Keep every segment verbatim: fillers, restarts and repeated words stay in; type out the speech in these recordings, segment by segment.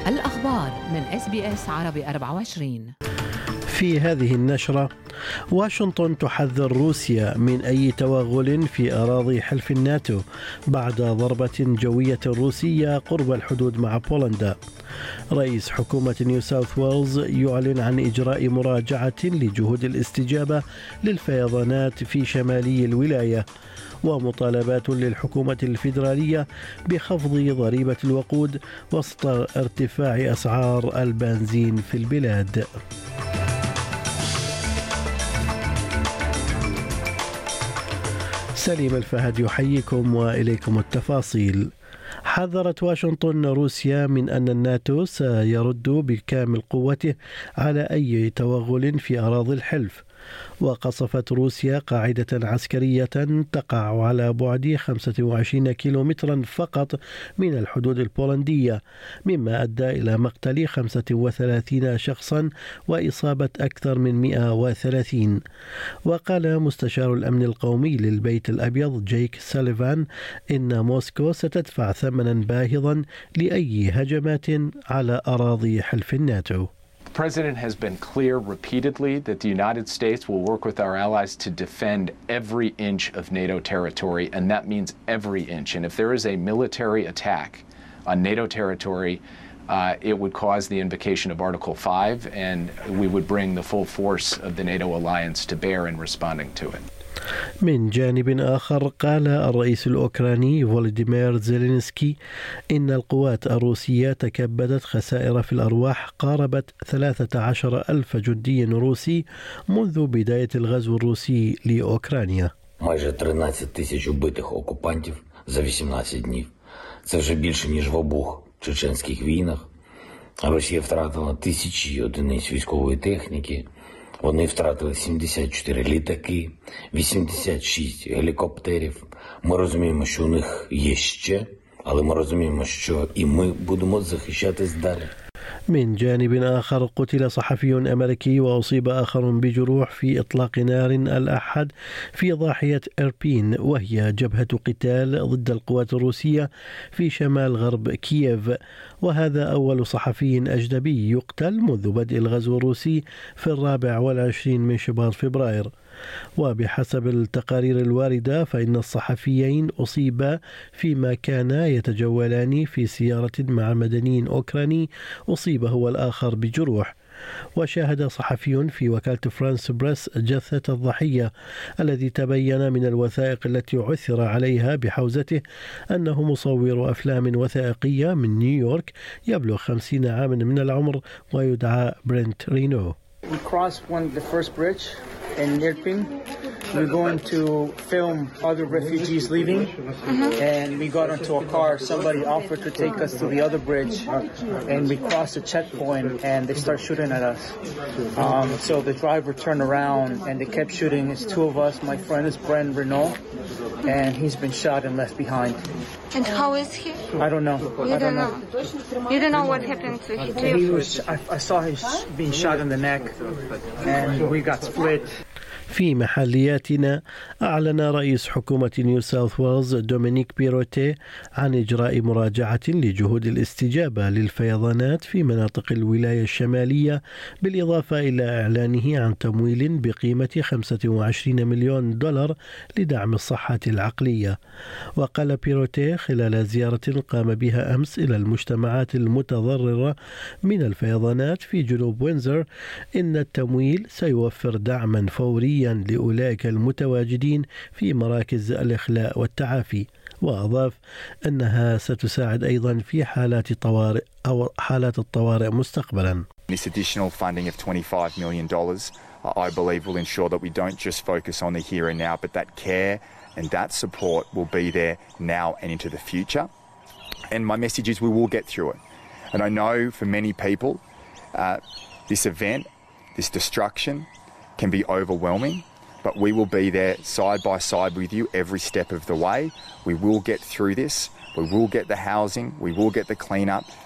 الأخبار من إس بي إس عربي أربعة وعشرين. في هذه النشرة، واشنطن تحذر روسيا من أي توغل في أراضي حلف الناتو بعد ضربة جوية روسية قرب الحدود مع بولندا. رئيس حكومة نيو ساوث ويلز يعلن عن إجراء مراجعة لجهود الاستجابة للفيضانات في شمالي الولاية، ومطالبات للحكومة الفيدرالية بخفض ضريبة الوقود وسط ارتفاع أسعار البنزين في البلاد. سليم الفهد يحييكم وإليكم التفاصيل. حذرت واشنطن روسيا من أن الناتو سيرد بكامل قوته على أي توغل في أراضي الحلف، وقصفت روسيا قاعدة عسكرية تقع على بعد خمسة وعشرين كيلومترا فقط من الحدود البولندية، مما أدى إلى مقتل خمسة وثلاثين شخصا وإصابة أكثر من مئة وثلاثين. وقال مستشار الأمن القومي للبيت الأبيض جيك ساليفان إن موسكو ستدفع ثمنا باهظا لأي هجمات على أراضي حلف الناتو. The President has been clear repeatedly that the United States will work with our allies to defend every inch of NATO territory, and that means every inch. And if there is a military attack on NATO territory, uh, it would cause the invocation of Article five, and we would bring the full force of the NATO alliance to bear in responding to it. من جانب آخر، قال الرئيس الأوكراني فولوديمير زيلينسكي إن القوات الروسية تكبدت خسائر في الأرواح قاربت ثلاثة عشر ألف جندي روسي منذ بداية الغزو الروسي لأوكرانيا. Майже тринадцять тисяч убитих окупантів за вісімнадцять днів. Це вже більше, ніж в обох чеченських війнах. Росія втратила тисячі одиниць військової техніки. Вони втратили сімдесят чотири літаки, вісімдесят шість гелікоптерів. Ми розуміємо, що у них є ще, але ми розуміємо, що і ми будемо захищатись далі. من جانب آخر، قتل صحفي أمريكي وأصيب آخر بجروح في إطلاق نار الأحد في ضاحية إربين، وهي جبهة قتال ضد القوات الروسية في شمال غرب كييف، وهذا أول صحفي أجنبي يقتل منذ بدء الغزو الروسي في الرابع والعشرين من شباط فبراير. وبحسب التقارير الواردة، فإن الصحفيين أصيبا فيما كانا يتجولان في سيارة مع مدني أوكراني أصيب هو الآخر بجروح. وشاهد صحفي في وكالة فرانس بريس جثة الضحية الذي تبين من الوثائق التي عثر عليها بحوزته أنه مصور أفلام وثائقية من نيويورك يبلغ خمسين عاما من العمر ويدعى برنت رينو. We crossed one the first bridge in Irpin. We're going to film other refugees leaving, mm-hmm. and we got into a car. Somebody offered to take us to the other bridge, and we crossed a checkpoint, and they start shooting at us. Um, so the driver turned around, and they kept shooting. It's two of us. My friend is Brent Renault, and he's been shot and left behind. And how is he? I don't know. You I don't don't know. know. You don't know what happened to him. He was. I, I saw him being shot in the neck, and we got split. في محلياتنا، أعلن رئيس حكومة نيو ساوث ويلز دومينيك بيروتي عن إجراء مراجعة لجهود الاستجابة للفيضانات في مناطق الولاية الشمالية، بالإضافة إلى إعلانه عن تمويل بقيمة خمسة وعشرين مليون دولار لدعم الصحة العقلية. وقال بيروتي خلال زيارة قام بها أمس إلى المجتمعات المتضررة من الفيضانات في جنوب وينزر إن التمويل سيوفر دعما فوريا لأولئك المتواجدين في مراكز الإخلاء والتعافي. وأضاف أنها ستساعد أيضا في حالات طوارئ أو حالات الطوارئ مستقبلا. This additional funding of twenty-five million dollars, I believe, will ensure that we don't just focus on the here and now, but that care and that support will be there now and into the future. And my message is we will get through it. And I know for many people, uh, this event, this destruction, can be overwhelming, but we will be there side by side with you every step of the way. We will get through this. We will get the housing. We will get the cleanup.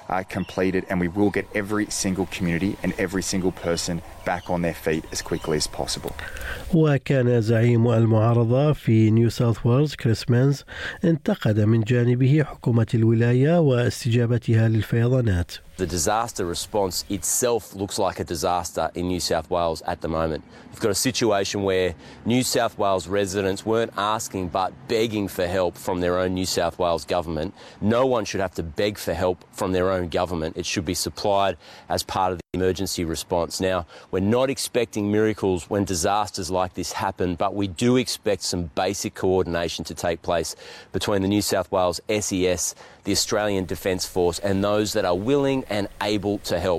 uh, completed, and we will get every single community and every single person back on their feet as quickly as possible. وكان زعيم المعارضة في نيو ساوث ويلز كريس مانز انتقد من جانبه حكومة الولاية واستجابتها للفيضانات. The disaster response itself looks like a disaster in New South Wales at the moment. We've got a situation where New South Wales residents weren't asking but begging for help from their own New South Wales government. No one should have to beg for help from their own government. It should be supplied as part of the emergency response. Now, we're not expecting miracles when disasters like this happen, but we do expect some basic coordination to take place between the New South Wales S E S, the Australian Defence Force, and those that are willing and able to help.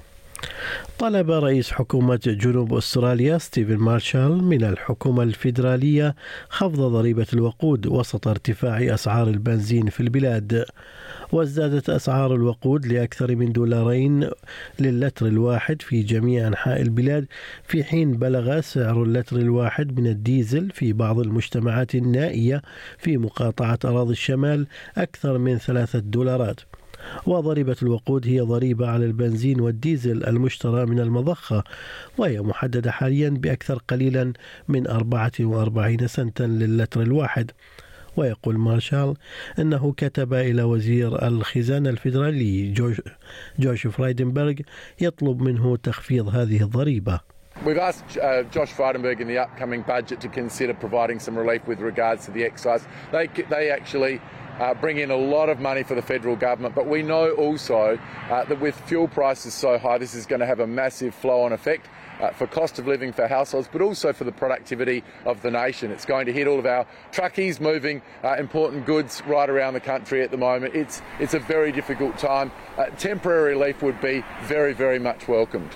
طلب رئيس حكومة جنوب أستراليا ستيفن مارشال من الحكومة الفيدرالية خفض ضريبة الوقود وسط ارتفاع أسعار البنزين في البلاد. وازدادت أسعار الوقود لأكثر من دولارين للتر الواحد في جميع أنحاء البلاد، في حين بلغ سعر اللتر الواحد من الديزل في بعض المجتمعات النائية في مقاطعة أراضي الشمال أكثر من ثلاثة دولارات. وضريبة الوقود هي ضريبة على البنزين والديزل المشترى من المضخة، وهي محددة حاليا بأكثر قليلا من أربعة وأربعين سنتا للتر الواحد. ويقول مارشال أنه كتب إلى وزير الخزانة الفيدرالي جوش, جوش فرايدنبرغ يطلب منه تخفيض هذه الضريبة. We've asked uh, Josh Frydenberg in the upcoming budget to consider providing some relief with regards to the excise. They, they actually uh, bring in a lot of money for the federal government, but we know also uh, that with fuel prices so high, this is going to have a massive flow-on effect uh, for cost of living for households, but also for the productivity of the nation. It's going to hit all of our truckies moving uh, important goods right around the country at the moment. It's, it's a very difficult time. Uh, temporary relief would be very, very much welcomed.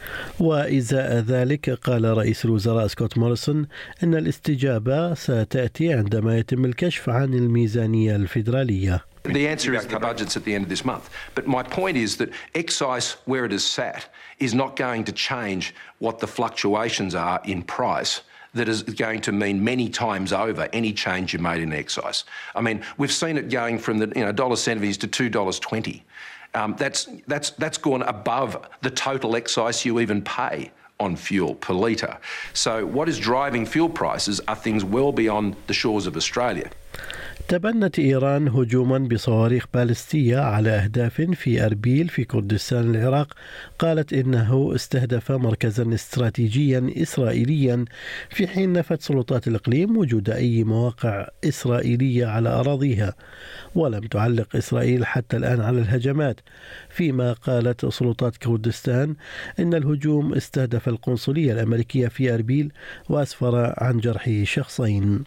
وإزاء ذلك قال رئيس الوزراء سكوت موريسون أن الاستجابة ستأتي عندما يتم الكشف عن الميزانية الفيدرالية. The answer is the budget's at the end of this month. But my point is that excise, where it is sat, is not going to change what the fluctuations are in price. That is going to mean many times over any change you made in excise. I mean, we've seen it going from the you know one dollar seventy to two dollars twenty. Um, that's, that's, that's gone above the total excise you even pay on fuel per litre. So what is driving fuel prices are things well beyond the shores of Australia. تبنت إيران هجوما بصواريخ باليستية على أهداف في أربيل في كردستان العراق. قالت إنه استهدف مركزا استراتيجيا إسرائيليا، في حين نفت سلطات الإقليم وجود أي مواقع إسرائيلية على أراضيها. ولم تعلق إسرائيل حتى الآن على الهجمات، فيما قالت سلطات كردستان إن الهجوم استهدف القنصلية الأمريكية في أربيل وأسفر عن جرح شخصين.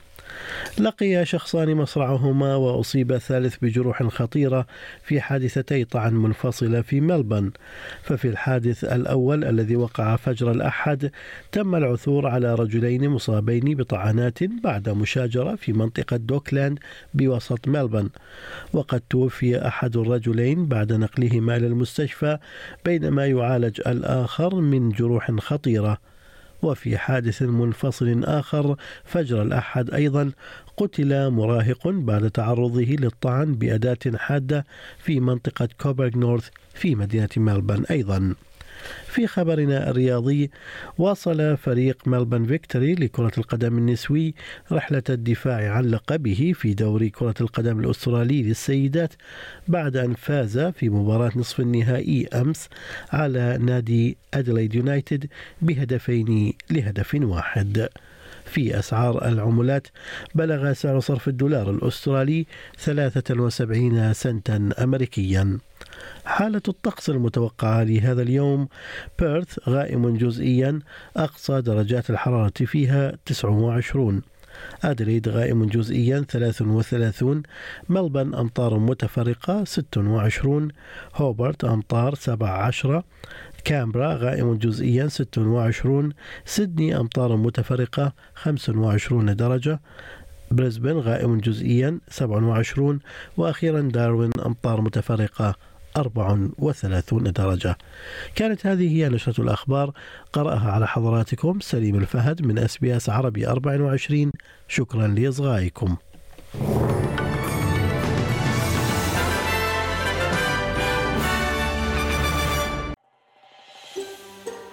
لقي شخصان مصرعهما وأصيب الثالث بجروح خطيرة في حادثتي طعن منفصلة في ملبن. ففي الحادث الأول الذي وقع فجر الأحد تم العثور على رجلين مصابين بطعنات بعد مشاجرة في منطقة دوكلاند بوسط ملبن، وقد توفي أحد الرجلين بعد نقلهما إلى المستشفى بينما يعالج الآخر من جروح خطيرة. وفي حادث منفصل آخر فجر الأحد أيضا قتل مراهق بعد تعرضه للطعن بأداة حادة في منطقة كوبرغ نورث في مدينة ملبن أيضا. في خبرنا الرياضي، واصل فريق ملبن فيكتوري لكرة القدم النسوي رحلة الدفاع عن لقبه في دوري كرة القدم الأسترالي للسيدات بعد أن فاز في مباراة نصف النهائي أمس على نادي أديلايد يونايتد بهدفين لهدف واحد. في أسعار العملات بلغ سعر صرف الدولار الأسترالي ثلاثة وسبعين سنتا أمريكيا. حالة الطقس المتوقعة لهذا اليوم: بيرث غائم جزئيا، أقصى درجات الحرارة فيها تسعة وعشرين. أديلايد غائم جزئيا ثلاثة وثلاثين. ملبن أمطار متفرقة ستة وعشرين. هوبرت أمطار سبعة عشر. كامبرا غائم جزئيا ستة وعشرين. سيدني أمطار متفرقة خمسة وعشرين درجة. بريسبن غائم جزئيا سبعة وعشرين. وأخيرا داروين أمطار متفرقة أربعة وثلاثين درجة. كانت هذه هي نشرة الأخبار، قرأها على حضراتكم سليم الفهد من إس بي إس عربي أربعة وعشرين. شكرا لإصغائكم.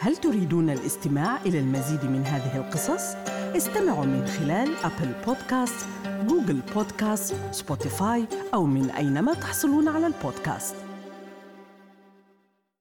هل تريدون الاستماع إلى المزيد من هذه القصص؟ استمعوا من خلال أبل بودكاست، جوجل بودكاست، سبوتيفاي أو من أينما تحصلون على البودكاست.